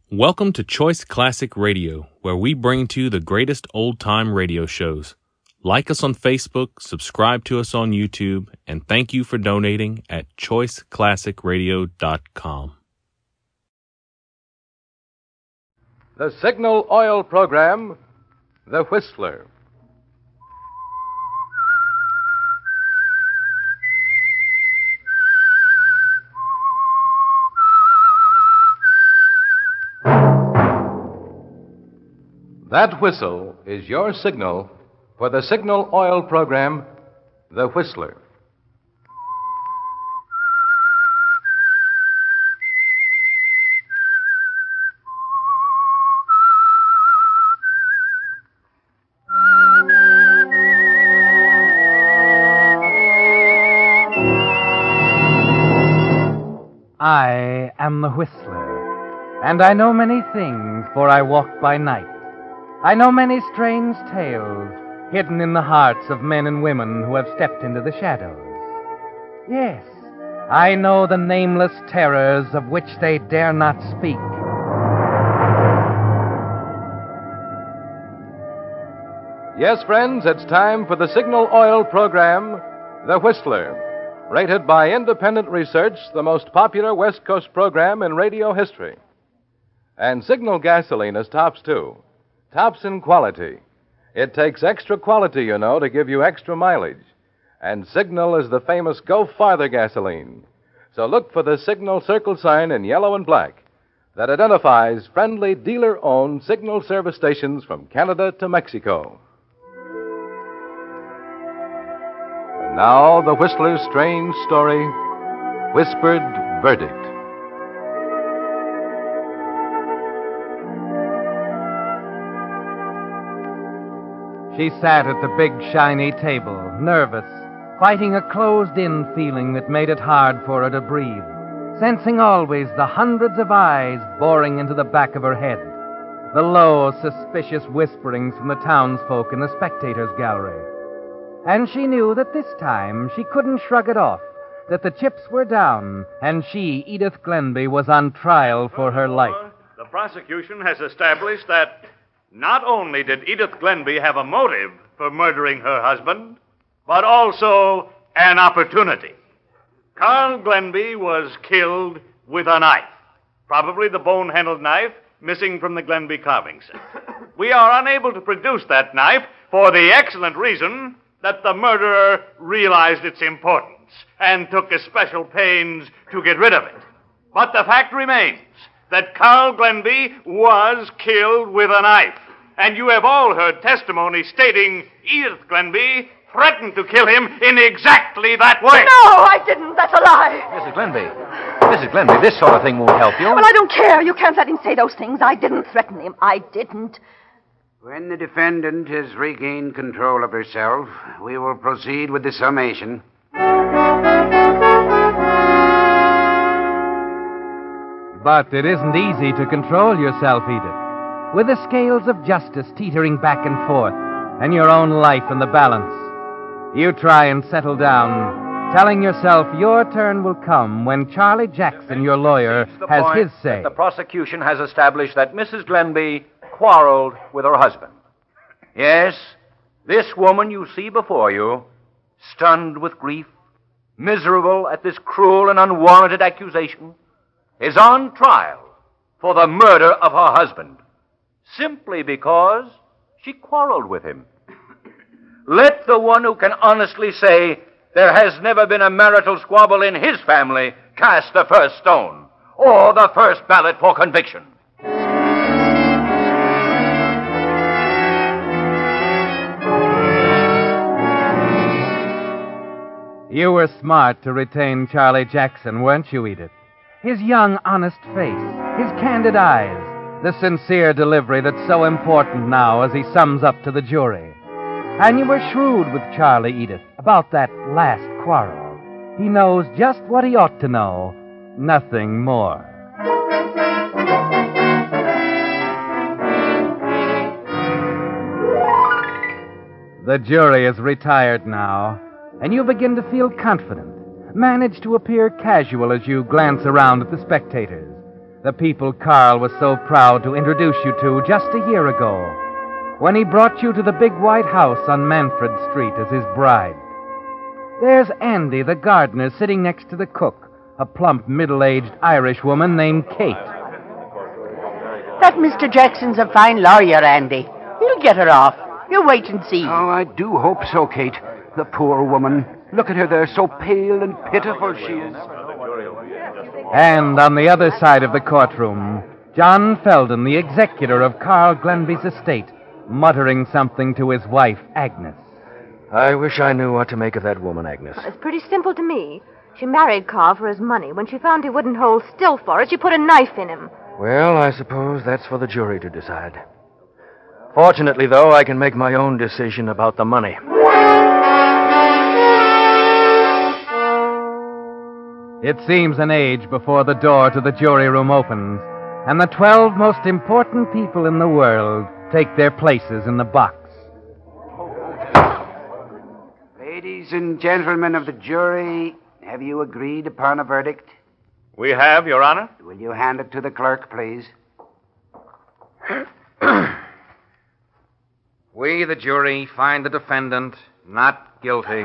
Welcome to Choice Classic Radio, where we bring to you the greatest old-time radio shows. Like us on Facebook, subscribe to us on YouTube, and thank you for donating at choiceclassicradio.com. The Signal Oil Program, The Whistler. That whistle is your signal for the Signal Oil Program, The Whistler. I am the Whistler, and I know many things, for I walk by night. I know many strange tales hidden in the hearts of men and women who have stepped into the shadows. Yes, I know the nameless terrors of which they dare not speak. Yes, friends, it's time for the Signal Oil Program, The Whistler. Rated by independent research, the most popular West Coast program in radio history. And Signal gasoline is tops, too. Tops in quality. It takes extra quality, you know, to give you extra mileage. And Signal is the famous Go Farther gasoline. So look for the Signal circle sign in yellow and black that identifies friendly dealer-owned Signal service stations from Canada to Mexico. And now, the Whistler's strange story, Whispered Verdict. She sat at the big, shiny table, nervous, fighting a closed-in feeling that made it hard for her to breathe, sensing always the hundreds of eyes boring into the back of her head, the low, suspicious whisperings from the townsfolk in the spectators' gallery. And she knew that this time she couldn't shrug it off, that the chips were down, and she, Edith Glenby, was on trial for her life. The prosecution has established that not only did Edith Glenby have a motive for murdering her husband, but also an opportunity. Carl Glenby was killed with a knife, probably the bone-handled knife missing from the Glenby carving set. We are unable to produce that knife for the excellent reason that the murderer realized its importance and took especial pains to get rid of it. But the fact remains that Carl Glenby was killed with a knife. And you have all heard testimony stating Edith Glenby threatened to kill him in exactly that way. No, I didn't. That's a lie. Mrs. Glenby, this sort of thing won't help you. Well, I don't care. You can't let him say those things. I didn't threaten him. I didn't. When the defendant has regained control of herself, we will proceed with the summation. But it isn't easy to control yourself, Edith. With the scales of justice teetering back and forth, and your own life in the balance, you try and settle down, telling yourself your turn will come when Charlie Jackson, your lawyer, has his say. The prosecution has established that Mrs. Glenby quarreled with her husband. Yes, this woman you see before you, stunned with grief, miserable at this cruel and unwarranted accusation, is on trial for the murder of her husband, simply because she quarreled with him. Let the one who can honestly say there has never been a marital squabble in his family cast the first stone, or the first ballot for conviction. You were smart to retain Charlie Jackson, weren't you, Edith? His young, honest face, his candid eyes, the sincere delivery that's so important now as he sums up to the jury. And you were shrewd with Charlie, Edith, about that last quarrel. He knows just what he ought to know, nothing more. The jury is retired now, and you begin to feel confident. Manage to appear casual as you glance around at the spectators. The people Carl was so proud to introduce you to just a year ago, when he brought you to the big white house on Manfred Street as his bride. There's Andy, the gardener, sitting next to the cook, a plump, middle-aged Irish woman named Kate. That Mr. Jackson's a fine lawyer, Andy. He'll get her off. You wait and see. Oh, I do hope so, Kate. The poor woman. Look at her there, so pale and pitiful she is. And on the other side of the courtroom, John Felden, the executor of Carl Glenby's estate, muttering something to his wife, Agnes. I wish I knew what to make of that woman, Agnes. It's pretty simple to me. She married Carl for his money. When she found he wouldn't hold still for it, she put a knife in him. Well, I suppose that's for the jury to decide. Fortunately, though, I can make my own decision about the money. It seems an age before the door to the jury room opens, and the 12 most important people in the world take their places in the box. Ladies and gentlemen of the jury, have you agreed upon a verdict? We have, Your Honor. Will you hand it to the clerk, please? We, the jury, find the defendant not guilty.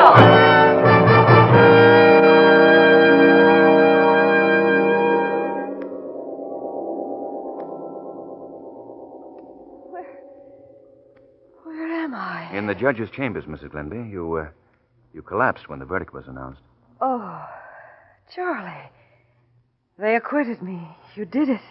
Where am I? In the judge's chambers, Mrs. Glenby. You collapsed when the verdict was announced. Oh, Charlie. They acquitted me. You did it.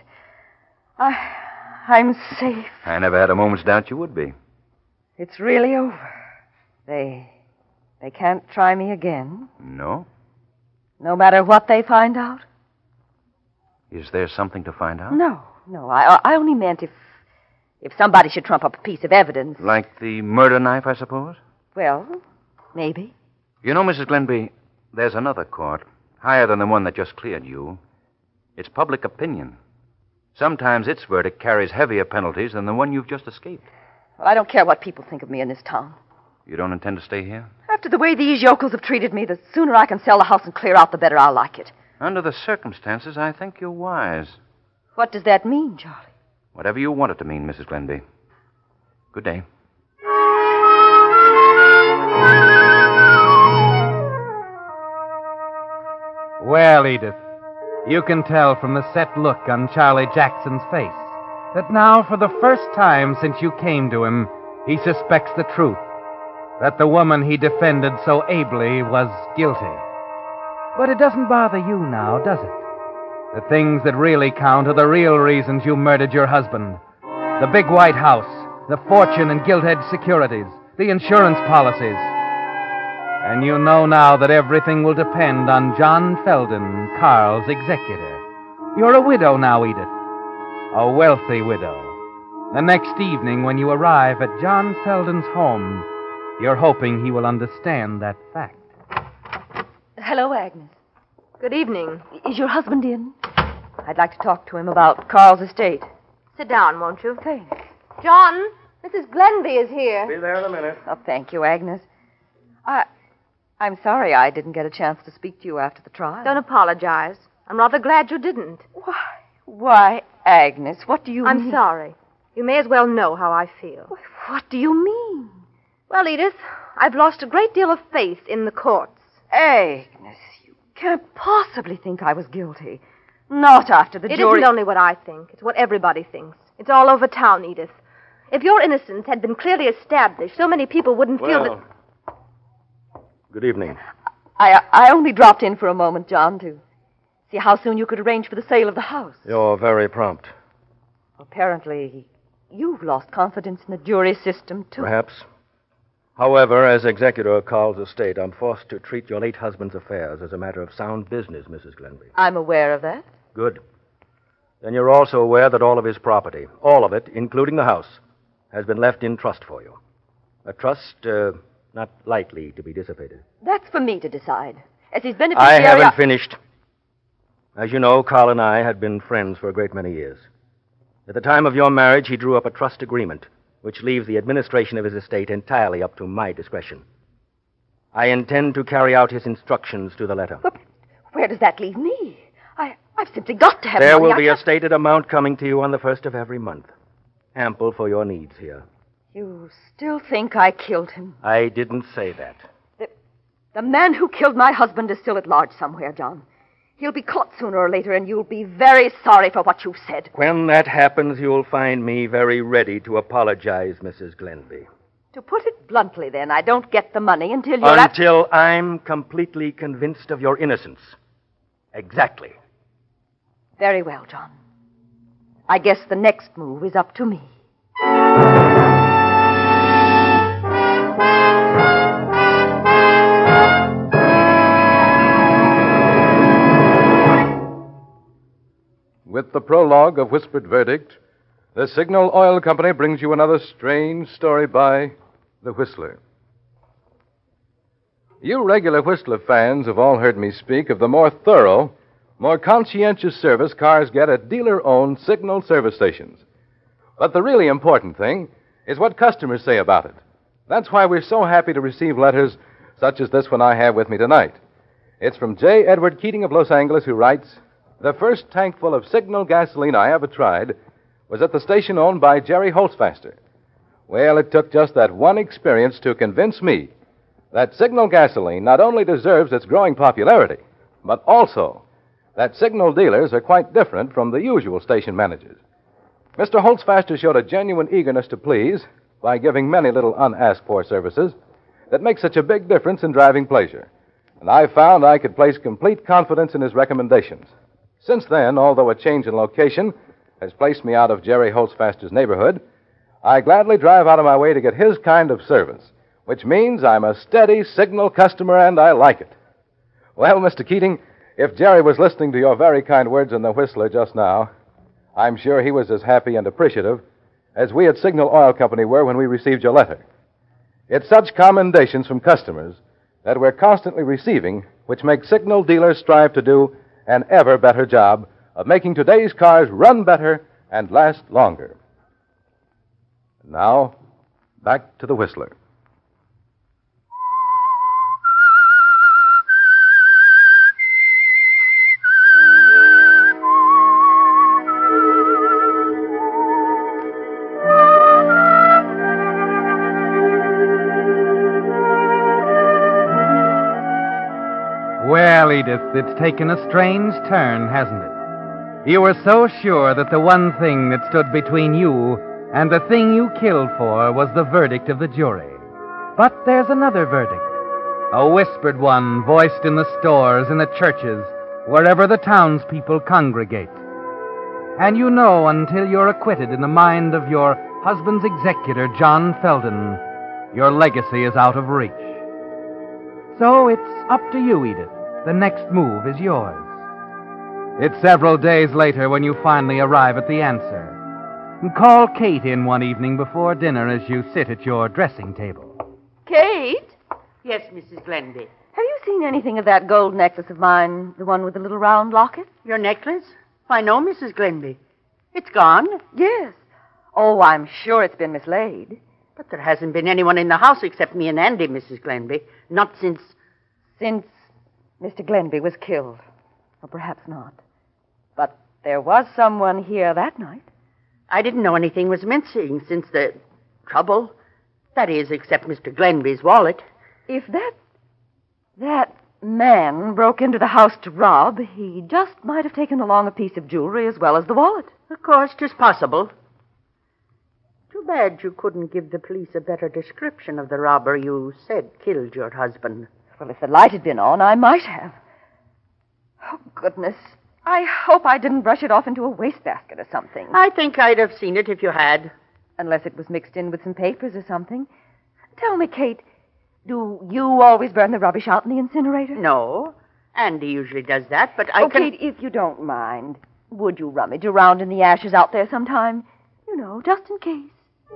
I'm safe. I never had a moment's doubt you would be. It's really over. They can't try me again. No? No matter what they find out? Is there something to find out? No. I only meant if somebody should trump up a piece of evidence. Like the murder knife, I suppose? Well, maybe. You know, Mrs. Glenby, there's another court, higher than the one that just cleared you. It's public opinion. Sometimes its verdict carries heavier penalties than the one you've just escaped. Well, I don't care what people think of me in this town. You don't intend to stay here? After the way these yokels have treated me, the sooner I can sell the house and clear out, the better I'll like it. Under the circumstances, I think you're wise. What does that mean, Charlie? Whatever you want it to mean, Mrs. Glenby. Good day. Well, Edith, you can tell from the set look on Charlie Jackson's face that now, for the first time since you came to him, he suspects the truth, that the woman he defended so ably was guilty. But it doesn't bother you now, does it? The things that really count are the real reasons you murdered your husband. The big white house, the fortune and gilt-edged securities, the insurance policies. And you know now that everything will depend on John Felden, Carl's executor. You're a widow now, Edith. A wealthy widow. The next evening when you arrive at John Felden's home, you're hoping he will understand that fact. Hello, Agnes. Good evening. Is your husband in? I'd like to talk to him about Carl's estate. Sit down, won't you? Thanks. John, Mrs. Glenby is here. Be there in a minute. Oh, thank you, Agnes. I'm sorry I didn't get a chance to speak to you after the trial. Don't apologize. I'm rather glad you didn't. Why, Agnes, what do you mean? I'm sorry. You may as well know how I feel. What do you mean? Well, Edith, I've lost a great deal of faith in the courts. Agnes, you can't possibly think I was guilty. Not after the jury... It isn't only what I think. It's what everybody thinks. It's all over town, Edith. If your innocence had been clearly established, so many people wouldn't feel that... Good evening. I only dropped in for a moment, John, to see how soon you could arrange for the sale of the house. You're very prompt. Apparently, you've lost confidence in the jury system, too. Perhaps. However, as executor of Carl's estate, I'm forced to treat your late husband's affairs as a matter of sound business, Mrs. Glenby. I'm aware of that. Good. Then you're also aware that all of his property, all of it, including the house, has been left in trust for you. A trust not lightly to be dissipated. That's for me to decide. As his beneficiary... I haven't finished. As you know, Carl and I had been friends for a great many years. At the time of your marriage, he drew up a trust agreement, which leaves the administration of his estate entirely up to my discretion. I intend to carry out his instructions to the letter. But where does that leave me? I've simply got to have There money. will be a stated amount coming to you on the 1st of every month. Ample for your needs here. You still think I killed him? I didn't say that. The man who killed my husband is still at large somewhere, John. He'll be caught sooner or later, and you'll be very sorry for what you've said. When that happens, you'll find me very ready to apologize, Mrs. Glenby. To put it bluntly, then, I don't get the money until you're... Until I'm completely convinced of your innocence. Exactly. Very well, John. I guess the next move is up to me. With the prologue of Whispered Verdict, the Signal Oil Company brings you another strange story by The Whistler. You regular Whistler fans have all heard me speak of the more thorough, more conscientious service cars get at dealer-owned Signal service stations. But the really important thing is what customers say about it. That's why we're so happy to receive letters such as this one I have with me tonight. It's from J. Edward Keating of Los Angeles, who writes, "The first tankful of Signal gasoline I ever tried was at the station owned by Jerry Holzfaster. Well, it took just that one experience to convince me that Signal gasoline not only deserves its growing popularity, but also that Signal dealers are quite different from the usual station managers. Mr. Holzfaster showed a genuine eagerness to please by giving many little unasked-for services that make such a big difference in driving pleasure, and I found I could place complete confidence in his recommendations. Since then, although a change in location has placed me out of Jerry Holzfaster's neighborhood, I gladly drive out of my way to get his kind of service, which means I'm a steady Signal customer, and I like it. Well, Mr. Keating, if Jerry was listening to your very kind words in The Whistler just now, I'm sure he was as happy and appreciative as we at Signal Oil Company were when we received your letter. It's such commendations from customers that we're constantly receiving, which makes Signal dealers strive to do an ever better job of making today's cars run better and last longer. Now, back to The Whistler. Well, Edith, it's taken a strange turn, hasn't it? You were so sure that the one thing that stood between you and the thing you killed for was the verdict of the jury. But there's another verdict. A whispered one voiced in the stores, in the churches, wherever the townspeople congregate. And you know until you're acquitted in the mind of your husband's executor, John Felden, your legacy is out of reach. So it's up to you, Edith. The next move is yours. It's several days later when you finally arrive at the answer. Call Kate in one evening before dinner as you sit at your dressing table. Kate? Yes, Mrs. Glenby. Have you seen anything of that gold necklace of mine, the one with the little round locket? Your necklace? Why, no, Mrs. Glenby. It's gone. Yes. Oh, I'm sure it's been mislaid. But there hasn't been anyone in the house except me and Andy, Mrs. Glenby. Not since... Since Mr. Glenby was killed. Or perhaps not. But there was someone here that night. I didn't know anything was missing since the trouble. That is, except Mr. Glenby's wallet. If that man broke into the house to rob, he just might have taken along a piece of jewelry as well as the wallet. Of course, 'tis possible. Too bad you couldn't give the police a better description of the robber you said killed your husband. Well, if the light had been on, I might have. Oh, goodness. I hope I didn't brush it off into a wastebasket or something. I think I'd have seen it if you had. Unless it was mixed in with some papers or something. Tell me, Kate, do you always burn the rubbish out in the incinerator? No. Andy usually does that, but I Kate, if you don't mind, would you rummage around in the ashes out there sometime? You know, just in case.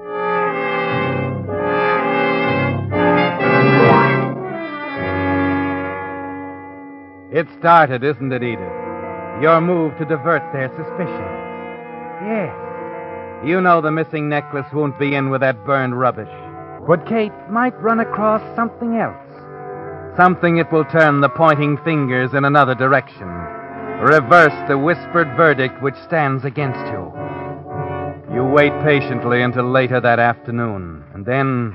It started, isn't it, Edith? Your move to divert their suspicions. Yes. You know the missing necklace won't be in with that burned rubbish. But Kate might run across something else. Something that will turn the pointing fingers in another direction. Reverse the whispered verdict which stands against you. You wait patiently until later that afternoon, and then...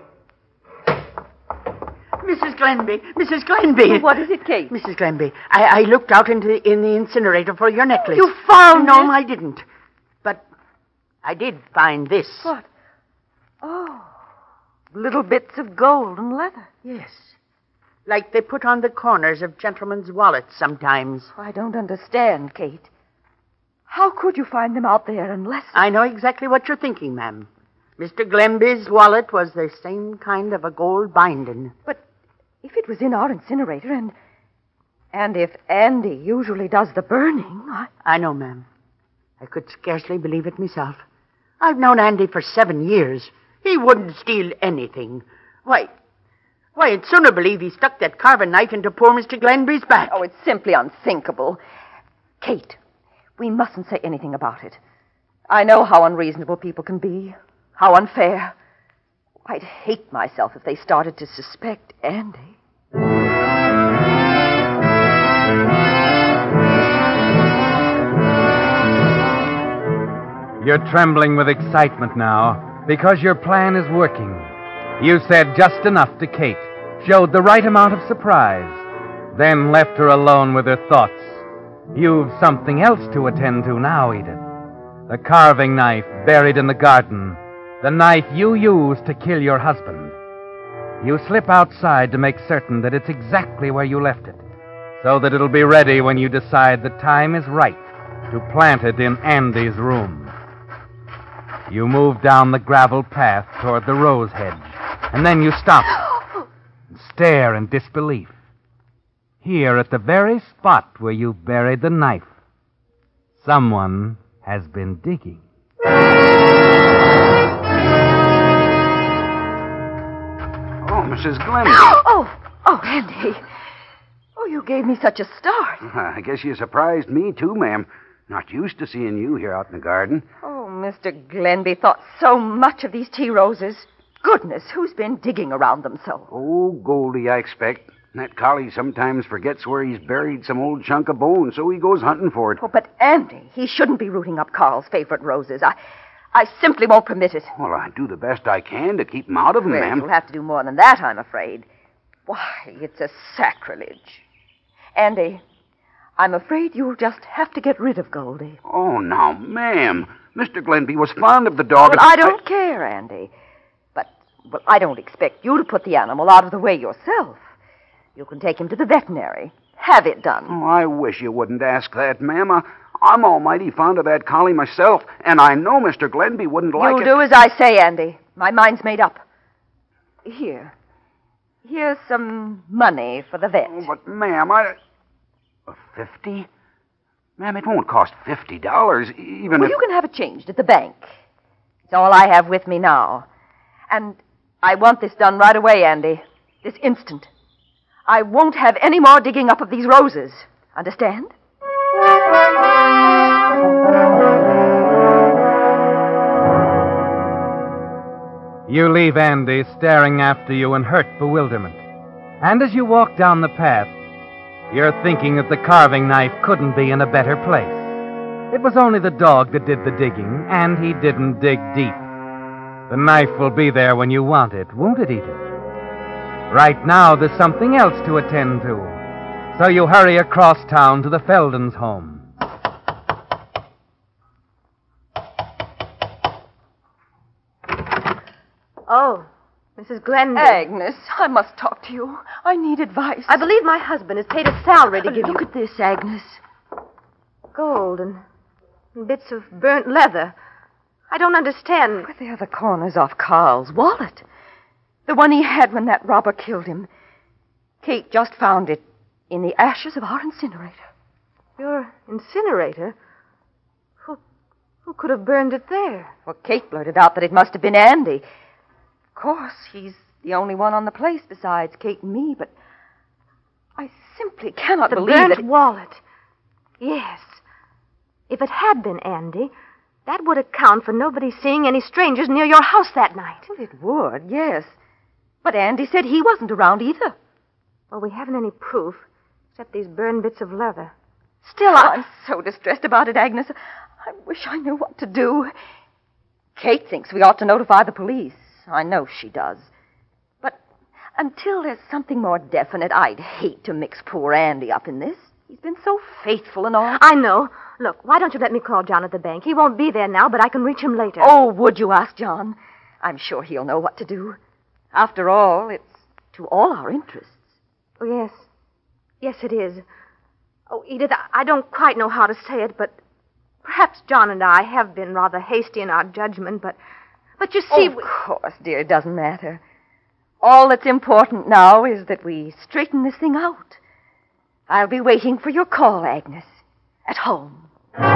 Mrs. Glenby! Mrs. Glenby! What is it, Kate? Mrs. Glenby, I looked out in the incinerator for your necklace. You found No, it? I didn't. But I did find this. What? Oh, little bits of gold and leather. Yes. Like they put on the corners of gentlemen's wallets sometimes. I don't understand, Kate. How could you find them out there unless... I know exactly what you're thinking, ma'am. Mr. Glenby's wallet was the same kind of a gold binding. But if it was in our incinerator and if Andy usually does the burning, I know, ma'am. I could scarcely believe it myself. I've known Andy for 7 years. He wouldn't steal anything. Why, I'd sooner believe he stuck that carving knife into poor Mr. Glenby's back. Oh, it's simply unthinkable. Kate, we mustn't say anything about it. I know how unreasonable people can be, how unfair. I'd hate myself if they started to suspect Andy. You're trembling with excitement now because your plan is working. You said just enough to Kate, showed the right amount of surprise, then left her alone with her thoughts. You've something else to attend to now, Edith. The carving knife buried in the garden, the knife you used to kill your husband. You slip outside to make certain that it's exactly where you left it, so that it'll be ready when you decide the time is right to plant it in Andy's room. You move down the gravel path toward the rose hedge, and then you stop and stare in disbelief. Here, at the very spot where you buried the knife, someone has been digging. Oh, Mrs. Glenby. Oh, Andy. Oh, you gave me such a start. I guess you surprised me, too, ma'am. Not used to seeing you here out in the garden. Oh, Mr. Glenby thought so much of these tea roses. Goodness, who's been digging around them so? Oh, Goldie, I expect. That collie sometimes forgets where he's buried some old chunk of bone, so he goes hunting for it. Oh, but Andy, he shouldn't be rooting up Carl's favorite roses. I simply won't permit it. Well, I do the best I can to keep him out of them, Well, ma'am. you'll have to do more than that, I'm afraid. Why, it's a sacrilege. Andy, I'm afraid you'll just have to get rid of Goldie. Oh, now, ma'am. Mr. Glenby was fond of the dog. Well, I don't care, Andy. But, I don't expect you to put the animal out of the way yourself. You can take him to the veterinary. Have it done. Oh, I wish you wouldn't ask that, ma'am. I'm almighty fond of that collie myself, and I know Mr. Glenby wouldn't like it. You'll do as I say, Andy. My mind's made up. Here's some money for the vet. Oh, but, ma'am, 50? Ma'am, it won't cost $50, even if... You can have it changed at the bank. It's all I have with me now. And I want this done right away, Andy. This instant. I won't have any more digging up of these roses. Understand? You leave Andy staring after you in hurt bewilderment. And as you walk down the path, you're thinking that the carving knife couldn't be in a better place. It was only the dog that did the digging, and he didn't dig deep. The knife will be there when you want it, won't it, Edith? Right now, there's something else to attend to. So you hurry across town to the Feldons' home. Oh, Mrs. Glenby. Agnes, I must talk to you. I need advice. I believe my husband has paid a salary to give you... Look at this, Agnes. Gold and bits of burnt leather. I don't understand. But they're the corners off Carl's wallet. The one he had when that robber killed him. Kate just found it in the ashes of our incinerator. Your incinerator? Who could have burned it there? Well, Kate blurted out that it must have been Andy. Of course, he's the only one on the place besides Kate and me, but I simply cannot believe The that... burnt wallet. Yes. If it had been Andy, that would account for nobody seeing any strangers near your house that night. Well, it would, yes. But Andy said he wasn't around either. Well, we haven't any proof except these burned bits of leather. Still, I'm so distressed about it, Agnes. I wish I knew what to do. Kate thinks we ought to notify the police. I know she does. But until there's something more definite, I'd hate to mix poor Andy up in this. He's been so faithful and all. I know. Look, why don't you let me call John at the bank? He won't be there now, but I can reach him later. Oh, would you ask John? I'm sure he'll know what to do. After all, it's to all our interests. Oh, yes. Yes, it is. Oh, Edith, I don't quite know how to say it, but perhaps John and I have been rather hasty in our judgment, but you see... Of course, dear, it doesn't matter. All that's important now is that we straighten this thing out. I'll be waiting for your call, Agnes, at home.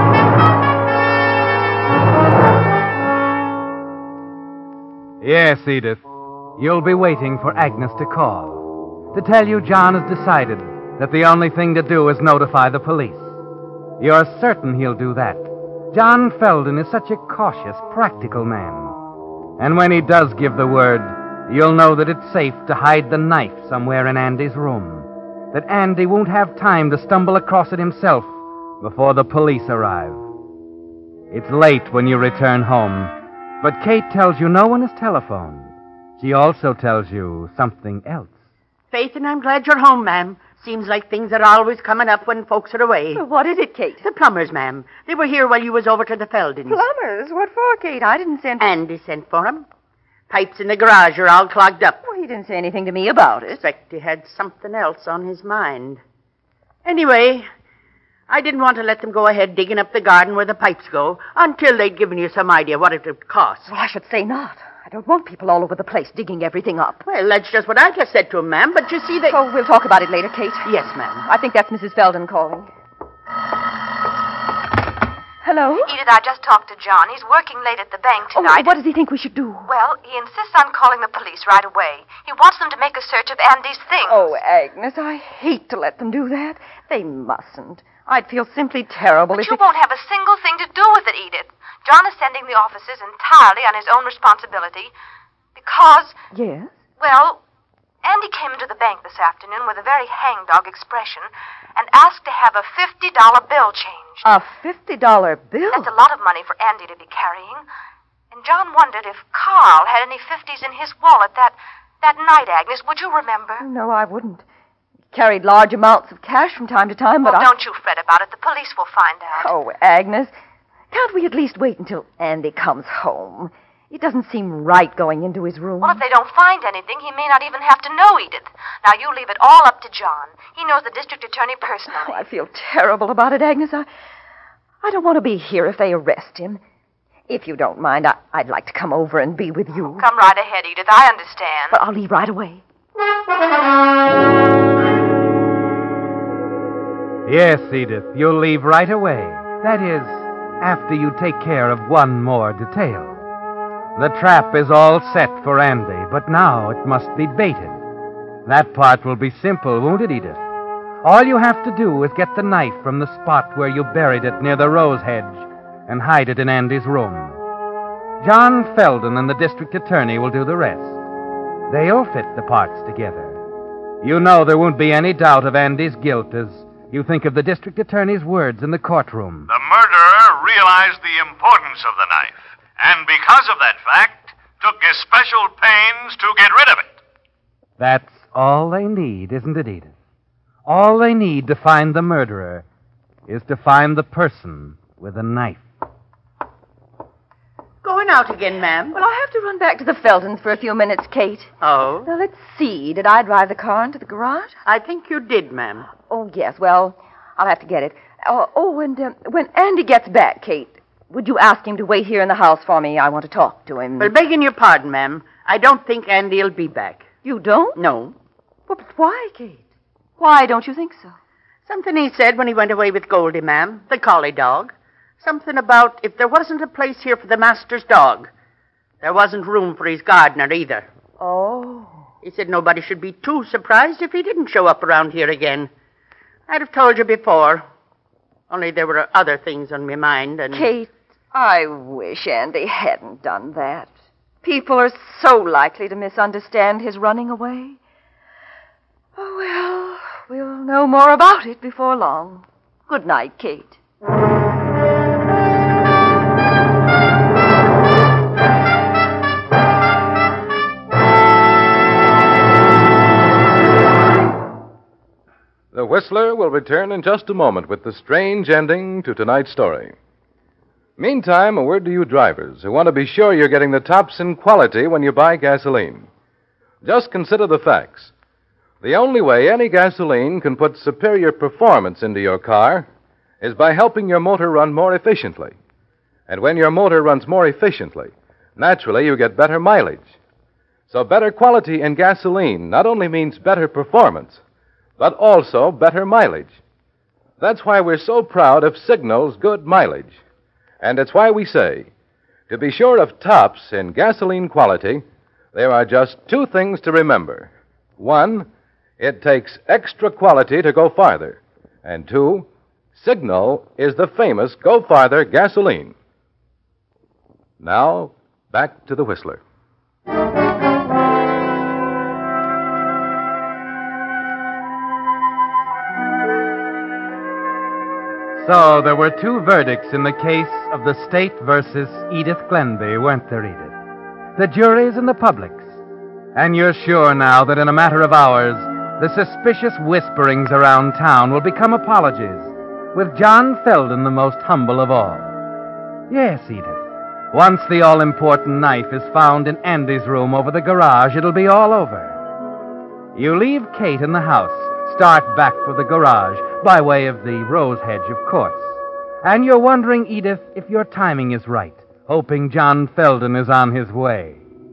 Yes, Edith. You'll be waiting for Agnes to call, to tell you John has decided that the only thing to do is notify the police. You're certain he'll do that. John Felden is such a cautious, practical man. And when he does give the word, you'll know that it's safe to hide the knife somewhere in Andy's room. That Andy won't have time to stumble across it himself before the police arrive. It's late when you return home, but Kate tells you no one has telephoned. She also tells you something else. Faith, and I'm glad you're home, ma'am. Seems like things are always coming up when folks are away. Well, what is it, Kate? The plumbers, ma'am. They were here while you was over to the Feldens. Plumbers? What for, Kate? I didn't send... Andy sent for 'em. Pipes in the garage are all clogged up. Well, he didn't say anything to me about it. Expect he had something else on his mind. Anyway, I didn't want to let them go ahead digging up the garden where the pipes go until they'd given you some idea what it would cost. Well, I should say not. I don't want people all over the place digging everything up. Well, that's just what I just said to him, ma'am, but you see that... Oh, we'll talk about it later, Kate. Yes, ma'am. I think that's Mrs. Felden calling. Hello? Edith, I just talked to John. He's working late at the bank tonight. Oh, what does he think we should do? Well, he insists on calling the police right away. He wants them to make a search of Andy's things. Oh, Agnes, I hate to let them do that. They mustn't. I'd feel simply terrible but if you won't have a single thing to do with it, Edith. John is sending the officers entirely on his own responsibility because... Yes? Well, Andy came into the bank this afternoon with a very hangdog expression and asked to have a $50 bill changed. A $50 bill? That's a lot of money for Andy to be carrying. And John wondered if Carl had any 50s in his wallet that night, Agnes. Would you remember? No, I wouldn't. He carried large amounts of cash from time to time, but don't you fret about it. The police will find out. Oh, Agnes, can't we at least wait until Andy comes home? It doesn't seem right going into his room. Well, if they don't find anything, he may not even have to know, Edith. Now, you leave it all up to John. He knows the district attorney personally. Oh, I feel terrible about it, Agnes. I don't want to be here if they arrest him. If you don't mind, I'd like to come over and be with you. Come right ahead, Edith. I understand. But I'll leave right away. Yes, Edith, you'll leave right away. That is, after you take care of one more detail. The trap is all set for Andy, but now it must be baited. That part will be simple, won't it, Edith? All you have to do is get the knife from the spot where you buried it near the rose hedge and hide it in Andy's room. John Felden and the district attorney will do the rest. They'll fit the parts together. You know there won't be any doubt of Andy's guilt as you think of the district attorney's words in the courtroom. The murderer realized the importance of the knife, and because of that fact, took especial pains to get rid of it. That's all they need, isn't it, Edith? All they need to find the murderer is to find the person with a knife. Going out again, ma'am? Well, I have to run back to the Feldens for a few minutes, Kate. Oh? Now, let's see. Did I drive the car into the garage? I think you did, ma'am. Oh, yes. Well, I'll have to get it. And when Andy gets back, Kate, would you ask him to wait here in the house for me? I want to talk to him. Well, begging your pardon, ma'am, I don't think Andy'll be back. You don't? No. Well, but why, Kate? Why don't you think so? Something he said when he went away with Goldie, ma'am, the collie dog. Something about if there wasn't a place here for the master's dog, there wasn't room for his gardener either. Oh. He said nobody should be too surprised if he didn't show up around here again. I'd have told you before, only there were other things on my mind, and... Kate, I wish Andy hadn't done that. People are so likely to misunderstand his running away. Oh, well, we'll know more about it before long. Good night, Kate. The Whistler will return in just a moment with the strange ending to tonight's story. Meantime, a word to you drivers who want to be sure you're getting the tops in quality when you buy gasoline. Just consider the facts. The only way any gasoline can put superior performance into your car is by helping your motor run more efficiently. And when your motor runs more efficiently, naturally you get better mileage. So better quality in gasoline not only means better performance, but also better mileage. That's why we're so proud of Signal's good mileage. And it's why we say, to be sure of tops in gasoline quality, there are just two things to remember. One, it takes extra quality to go farther. And two, Signal is the famous Go Farther gasoline. Now, back to the Whistler. So there were two verdicts in the case of the state versus Edith Glenby, weren't there, Edith? The jury's and the public's. And you're sure now that in a matter of hours, the suspicious whisperings around town will become apologies, with John Felden the most humble of all. Yes, Edith. Once the all-important knife is found in Andy's room over the garage, it'll be all over. You leave Kate in the house, start back for the garage, by way of the rose hedge, of course. And you're wondering, Edith, if your timing is right, hoping John Felden is on his way.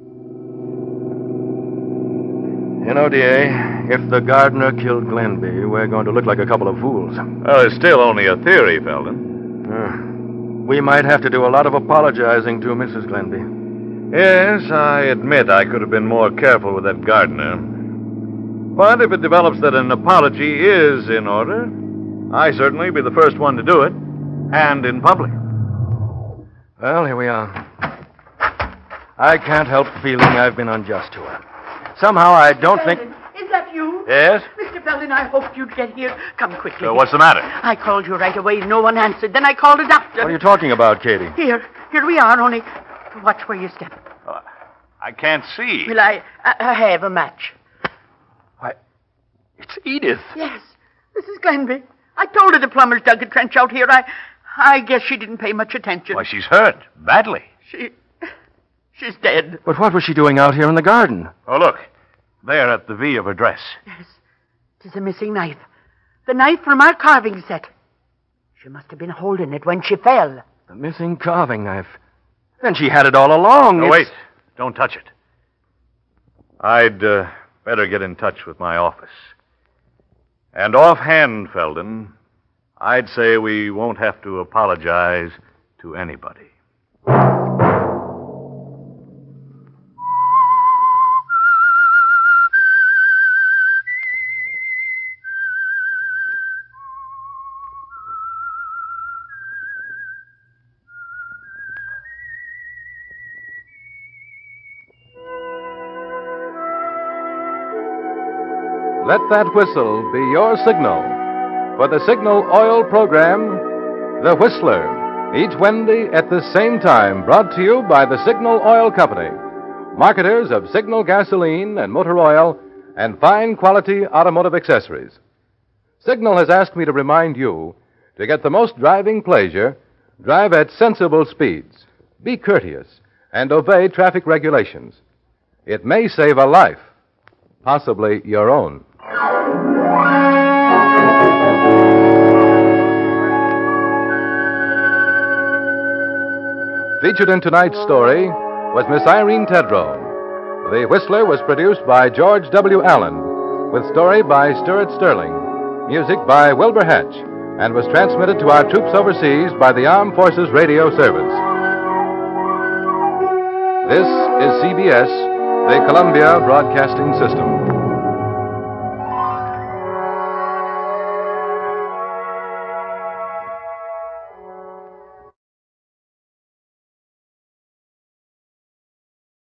You know, D.A., if the gardener killed Glenby, we're going to look like a couple of fools. Well, it's still only a theory, Felden. We might have to do a lot of apologizing to Mrs. Glenby. Yes, I admit I could have been more careful with that gardener. But if it develops that an apology is in order, I certainly be the first one to do it, and in public. Well, here we are. I can't help feeling I've been unjust to her. Somehow I don't think... Is that you? Yes? Mr. Felden, I hoped you'd get here. Come quickly. What's the matter? I called you right away. No one answered. Then I called a doctor. What are you talking about, Katie? Here we are, only watch where you step. I can't see. Well, I have a match. Why, it's Edith. Yes, Mrs. Glenby. I told her the plumbers dug a trench out here. I guess she didn't pay much attention. Why, she's hurt. Badly. She's dead. But what was she doing out here in the garden? Oh, look. There at the V of her dress. Yes. 'Tis a missing knife. The knife from our carving set. She must have been holding it when she fell. The missing carving knife. Then she had it all along. No, wait. Don't touch it. I'd better get in touch with my office. And offhand, Felden, I'd say we won't have to apologize to anybody. Let that whistle be your signal for the Signal Oil program, The Whistler, each Wednesday at the same time, brought to you by the Signal Oil Company, marketers of Signal gasoline and motor oil and fine quality automotive accessories. Signal has asked me to remind you to get the most driving pleasure, drive at sensible speeds, be courteous, and obey traffic regulations. It may save a life, possibly your own. Featured in tonight's story was Miss Irene Tedrow. The Whistler was produced by George W. Allen, with story by Stuart Sterling, music by Wilbur Hatch, and was transmitted to our troops overseas by the Armed Forces Radio Service. This is CBS, the Columbia Broadcasting System.